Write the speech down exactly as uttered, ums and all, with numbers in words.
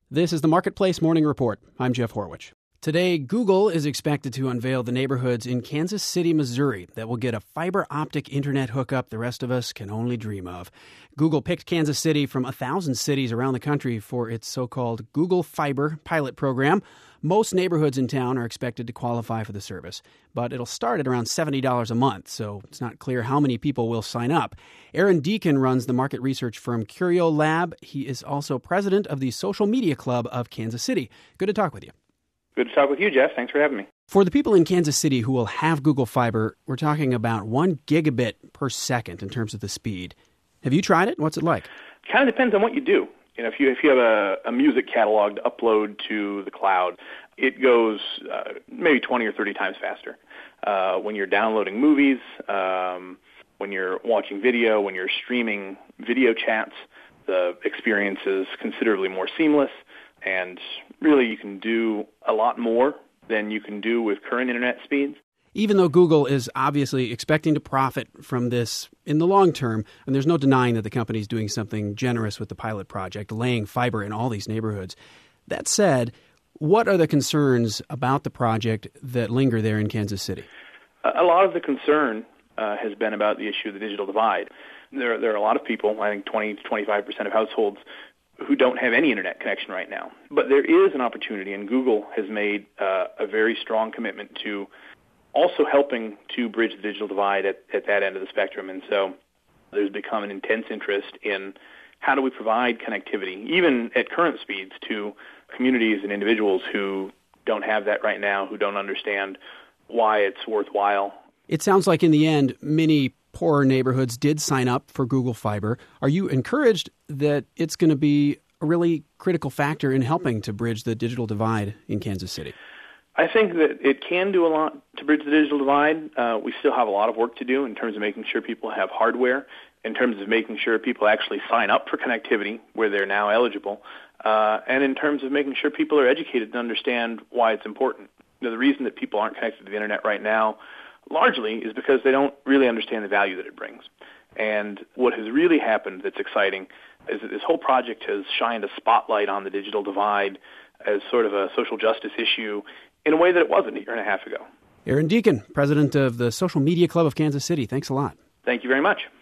This is the Marketplace Morning Report. I'm Jeff Horwich. Today, Google is expected to unveil the neighborhoods in Kansas City, Missouri that will get a fiber optic internet hookup the rest of us can only dream of. Google picked Kansas City from a thousand cities around the country for its so-called Google Fiber pilot program. Most neighborhoods in town are expected to qualify for the service, but it'll start at around seventy dollars a month, so it's not clear how many people will sign up. Aaron Deacon runs the market research firm Curio Lab. He is also president of the Social Media Club of Kansas City. Good to talk with you. Good to talk with you, Jeff. Thanks for having me. For the people in Kansas City who will have Google Fiber, we're talking about one gigabit per second in terms of the speed. Have you tried it? What's it like? It kind of depends on what you do. You know, if you if you have a, a music catalog to upload to the cloud, it goes uh, maybe twenty or thirty times faster. Uh, when you're downloading movies, um, when you're watching video, when you're streaming video chats, the experience is considerably more seamless. And really, you can do a lot more than you can do with current internet speeds. Even though Google is obviously expecting to profit from this in the long term, and there's no denying that the company is doing something generous with the pilot project, laying fiber in all these neighborhoods. That said, what are the concerns about the project that linger there in Kansas City? A lot of the concern uh, has been about the issue of the digital divide. There, there are a lot of people, I think twenty to twenty-five percent of households, who don't have any internet connection right now. But there is an opportunity, and Google has made uh, a very strong commitment to also helping to bridge the digital divide at, at that end of the spectrum. And so there's become an intense interest in how do we provide connectivity, even at current speeds, to communities and individuals who don't have that right now, who don't understand why it's worthwhile. It sounds like in the end, many poorer neighborhoods did sign up for Google Fiber. Are you encouraged that it's going to be a really critical factor in helping to bridge the digital divide in Kansas City? I think that it can do a lot to bridge the digital divide. Uh, we still have a lot of work to do in terms of making sure people have hardware, in terms of making sure people actually sign up for connectivity where they're now eligible, uh, and in terms of making sure people are educated and understand why it's important. You know, the reason that people aren't connected to the internet right now largely is because they don't really understand the value that it brings. And what has really happened that's exciting is that this whole project has shined a spotlight on the digital divide as sort of a social justice issue in a way that it wasn't a year and a half ago. Aaron Deacon, president of the Social Media Club of Kansas City. Thanks a lot. Thank you very much.